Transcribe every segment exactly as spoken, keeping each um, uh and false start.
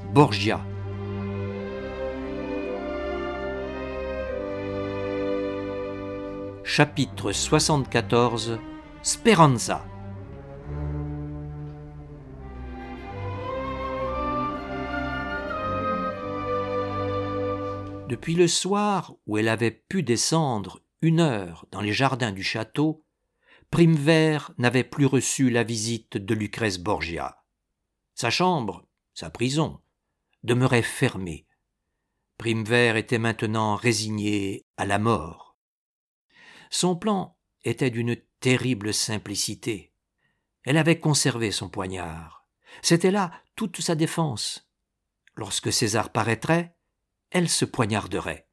Borgia. Chapitre soixante-quatorze. Speranza. Depuis le soir où elle avait pu descendre une heure dans les jardins du château, Primevère n'avait plus reçu la visite de Lucrèce Borgia. Sa chambre, sa prison, demeurait fermée. Primevère était maintenant résignée à la mort. Son plan était d'une terrible simplicité. Elle avait conservé son poignard. C'était là toute sa défense. Lorsque César paraîtrait, elle se poignarderait.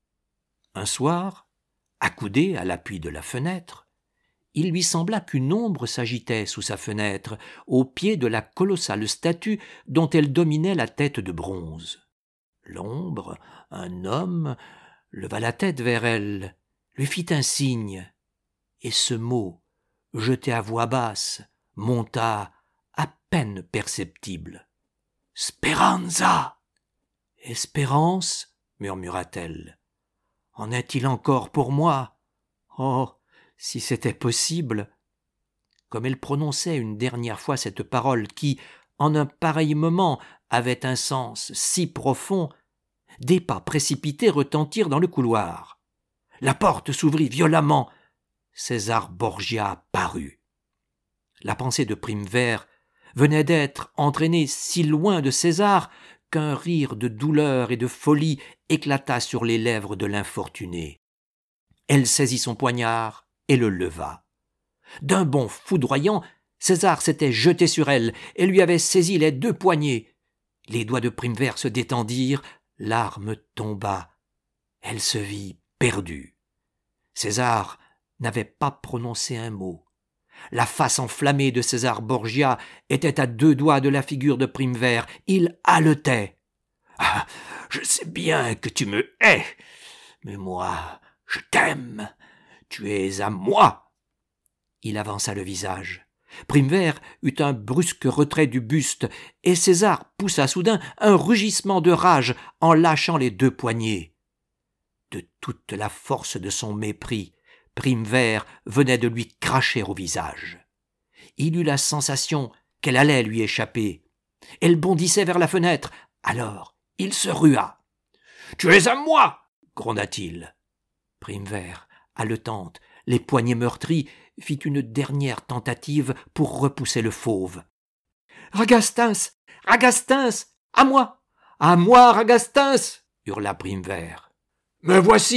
Un soir, accoudée à l'appui de la fenêtre, il lui sembla qu'une ombre s'agitait sous sa fenêtre, au pied de la colossale statue dont elle dominait la tête de bronze. L'ombre, un homme, leva la tête vers elle, lui fit un signe, et ce mot, jeté à voix basse, monta à peine perceptible. « Speranza !»« Espérance ?» murmura-t-elle. « En est-il encore pour moi ? Oh, si c'était possible !» Comme elle prononçait une dernière fois cette parole qui, en un pareil moment, avait un sens si profond, des pas précipités retentirent dans le couloir. La porte s'ouvrit violemment. César Borgia parut. La pensée de Primevère venait d'être entraînée si loin de César qu'un rire de douleur et de folie éclata sur les lèvres de l'infortunée. Elle saisit son poignard et le leva. D'un bond foudroyant, César s'était jeté sur elle et lui avait saisi les deux poignets. Les doigts de Primevère se détendirent, l'arme tomba. Elle se vit perdue. César n'avait pas prononcé un mot. La face enflammée de César Borgia était à deux doigts de la figure de Primevère. Il haletait. « Ah, je sais bien que tu me hais, mais moi, je t'aime. Tu es à moi. » Il avança le visage. Primevère eut un brusque retrait du buste, et César poussa soudain un rugissement de rage en lâchant les deux poignets. De toute la force de son mépris, Primevère venait de lui cracher au visage. Il eut la sensation qu'elle allait lui échapper. Elle bondissait vers la fenêtre. Alors, il se rua. « Tu es à moi !» gronda-t-il. Primevère, haletante, les poignets meurtris, fit une dernière tentative pour repousser le fauve. « Ragastins ! Ragastins ! À moi ! À moi, Ragastins !» hurla Primevère. « Me voici !»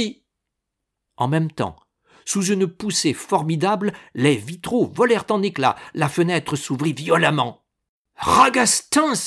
En même temps, sous une poussée formidable, les vitraux volèrent en éclats, la fenêtre s'ouvrit violemment. « Ragastins !»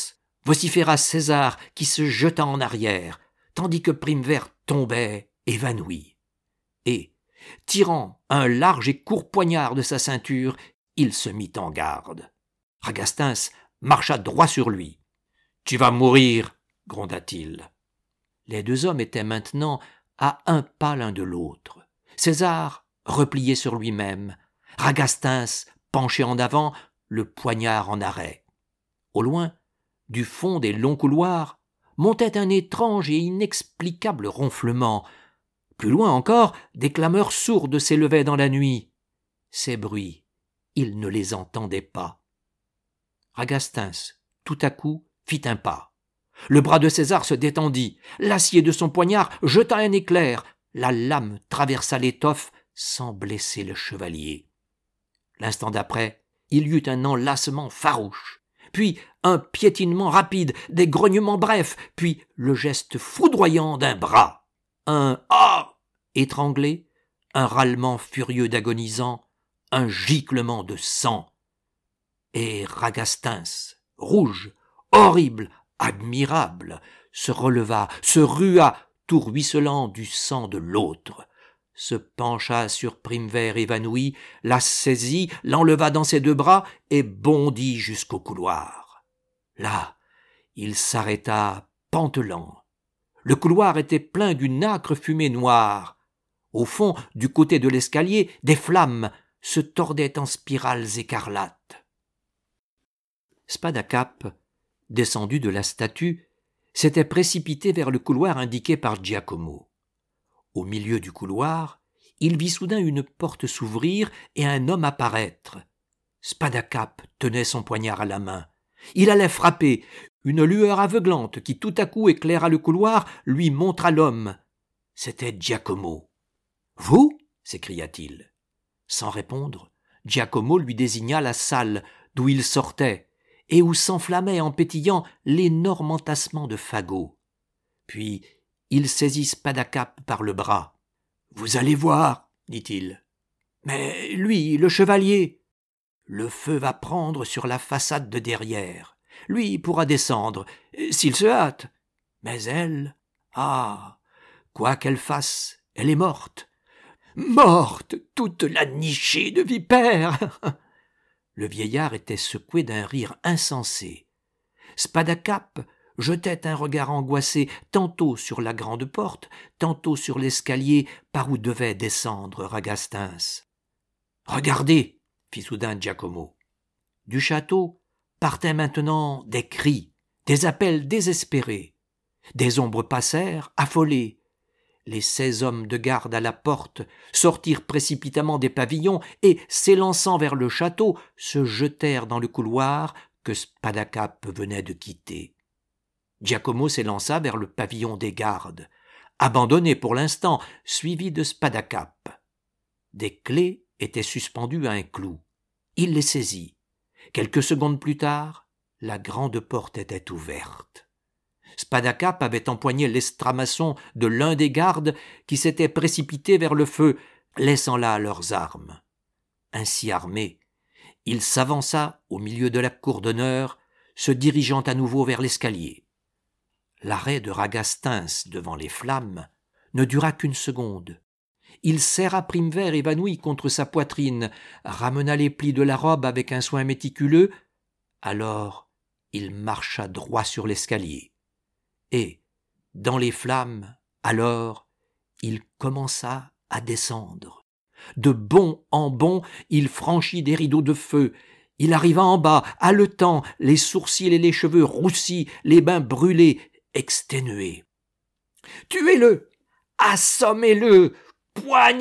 vociféra César qui se jeta en arrière, tandis que Primevère tombait évanoui. Et, tirant un large et court poignard de sa ceinture, il se mit en garde. Ragastins marcha droit sur lui. « Tu vas mourir !» gronda-t-il. Les deux hommes étaient maintenant à un pas l'un de l'autre. César replié sur lui-même, Ragastins penché en avant, le poignard en arrêt. Au loin, du fond des longs couloirs, montait un étrange et inexplicable ronflement. Plus loin encore, des clameurs sourdes s'élevaient dans la nuit. Ces bruits, il ne les entendait pas. Ragastins, tout à coup, fit un pas. Le bras de César se détendit. L'acier de son poignard jeta un éclair. La lame traversa l'étoffe sans blesser le chevalier. L'instant d'après, il y eut un enlacement farouche, puis un piétinement rapide, des grognements brefs, puis le geste foudroyant d'un bras. Un « ah » étranglé, un râlement furieux d'agonisant, un giclement de sang. Et Ragastins, rouge, horrible, admirable, se releva, se rua, tout ruisselant du sang de l'autre, se pencha sur Primevère évanouie, la saisit, l'enleva dans ses deux bras et bondit jusqu'au couloir. Là, il s'arrêta pantelant. Le couloir était plein d'une âcre fumée noire. Au fond, du côté de l'escalier, des flammes se tordaient en spirales écarlates. Spadacap, descendu de la statue, s'était précipité vers le couloir indiqué par Giacomo. Au milieu du couloir, il vit soudain une porte s'ouvrir et un homme apparaître. Spadacap tenait son poignard à la main. Il allait frapper. Une lueur aveuglante qui tout à coup éclaira le couloir lui montra l'homme. C'était Giacomo. « Vous » s'écria-t-il. Sans répondre, Giacomo lui désigna la salle d'où il sortait et où s'enflammait en pétillant l'énorme entassement de fagots. Puis il saisit Spadacap par le bras. « Vous allez voir, dit-il. Mais lui, le chevalier, le feu va prendre sur la façade de derrière. Lui pourra descendre, s'il se hâte. Mais elle, ah, quoi qu'elle fasse, elle est morte. Morte, toute la nichée de vipères !» Le vieillard était secoué d'un rire insensé. Spadacap jetait un regard angoissé tantôt sur la grande porte, tantôt sur l'escalier par où devait descendre Ragastins. « Regardez !» fit soudain Giacomo. Du château partaient maintenant des cris, des appels désespérés. Des ombres passèrent, affolées. Les seize hommes de garde à la porte sortirent précipitamment des pavillons et, s'élançant vers le château, se jetèrent dans le couloir que Spadacap venait de quitter. Giacomo s'élança vers le pavillon des gardes, abandonné pour l'instant, suivi de Spadacap. Des clés étaient suspendues à un clou. Il les saisit. Quelques secondes plus tard, la grande porte était ouverte. Spadacap avait empoigné l'estramaçon de l'un des gardes qui s'était précipité vers le feu, laissant là leurs armes. Ainsi armé, il s'avança au milieu de la cour d'honneur, se dirigeant à nouveau vers l'escalier. L'arrêt de Ragastins devant les flammes ne dura qu'une seconde. Il serra Primevère évanoui contre sa poitrine, ramena les plis de la robe avec un soin méticuleux, alors il marcha droit sur l'escalier. Et, dans les flammes, alors, il commença à descendre. De bond en bond, il franchit des rideaux de feu. Il arriva en bas, haletant, les sourcils et les cheveux roussis, les mains brûlées, exténués. « Tuez-le! Assommez-le! Poignardez-le !»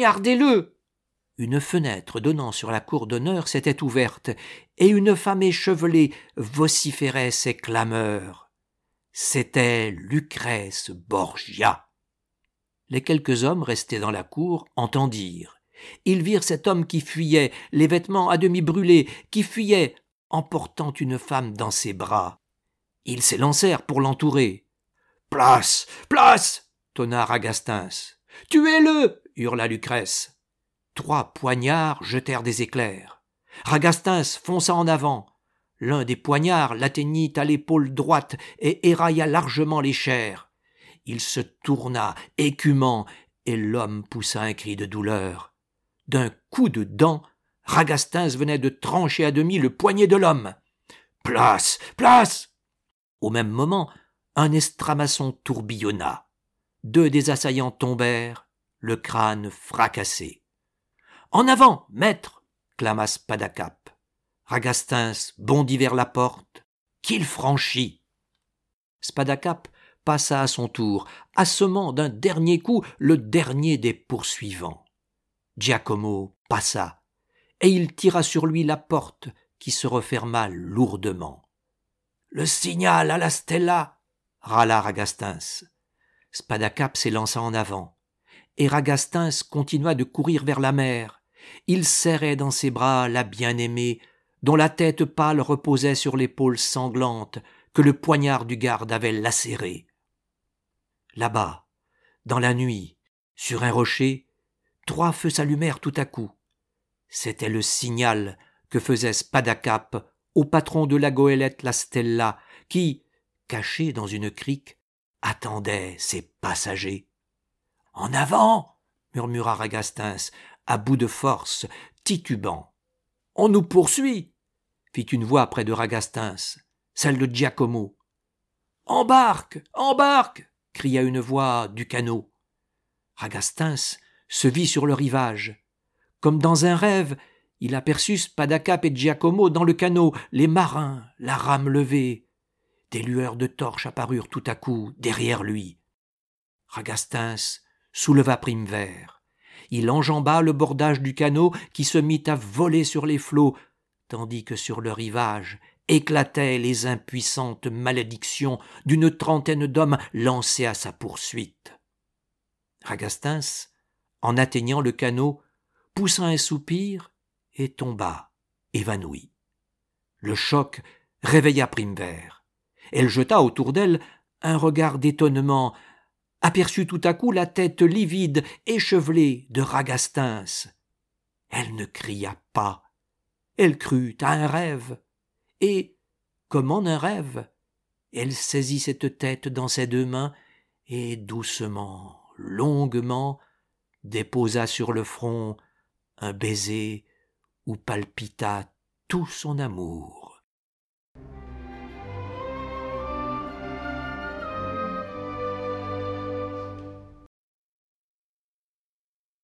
Une fenêtre donnant sur la cour d'honneur s'était ouverte, et une femme échevelée vociférait ses clameurs. C'était Lucrèce Borgia. Les quelques hommes restés dans la cour entendirent. Ils virent cet homme qui fuyait, les vêtements à demi brûlés, qui fuyait, emportant une femme dans ses bras. Ils s'élancèrent pour l'entourer. « Place! Place !» tonna Ragastins. « Tuez-le !» hurla Lucrèce. Trois poignards jetèrent des éclairs. Ragastins fonça en avant. L'un des poignards l'atteignit à l'épaule droite et érailla largement les chairs. Il se tourna, écumant, et l'homme poussa un cri de douleur. D'un coup de dent, Ragastins venait de trancher à demi le poignet de l'homme. « Place! Place !» Au même moment, un estramaçon tourbillonna. Deux des assaillants tombèrent, le crâne fracassé. « En avant, maître !» clama Spadacap. Ragastins bondit vers la porte, qu'il franchit. Spadacap passa à son tour, assommant d'un dernier coup le dernier des poursuivants. Giacomo passa, et il tira sur lui la porte qui se referma lourdement. « Le signal à la Stella !» râla Ragastins. Spadacap s'élança en avant, et Ragastins continua de courir vers la mer. Il serrait dans ses bras la bien-aimée, dont la tête pâle reposait sur l'épaule sanglante que le poignard du garde avait lacérée. Là-bas, dans la nuit, sur un rocher, trois feux s'allumèrent tout à coup. C'était le signal que faisait Spadacap au patron de la goélette La Stella, qui, caché dans une crique, attendait ses passagers. « En avant !» murmura Ragastins, à bout de force, titubant. « On nous poursuit !» fit une voix près de Ragastins, celle de Giacomo. « Embarque ! Embarque !» cria une voix du canot. Ragastins se vit sur le rivage. Comme dans un rêve, il aperçut Spadacap et Giacomo dans le canot, les marins, la rame levée. Des lueurs de torches apparurent tout à coup derrière lui. Ragastins souleva Primevère. Il enjamba le bordage du canot qui se mit à voler sur les flots, tandis que sur le rivage éclataient les impuissantes malédictions d'une trentaine d'hommes lancés à sa poursuite. Ragastins, en atteignant le canot, poussa un soupir et tomba, évanoui. Le choc réveilla Primevère. Elle jeta autour d'elle un regard d'étonnement, aperçut tout à coup la tête livide, échevelée de Ragastins. Elle ne cria pas, elle crut à un rêve, et, comme en un rêve, elle saisit cette tête dans ses deux mains et doucement, longuement, déposa sur le front un baiser où palpita tout son amour.